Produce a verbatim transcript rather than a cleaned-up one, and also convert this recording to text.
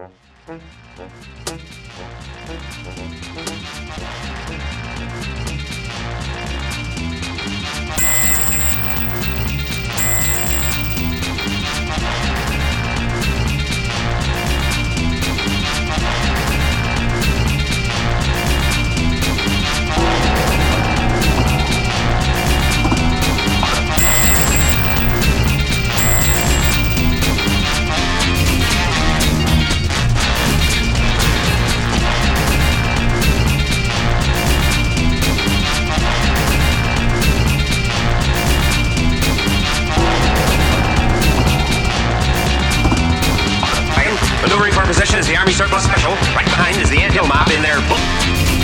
Maneuvering for position is the Army Surplus Special. Right behind is the Ant Hill Mob in their book.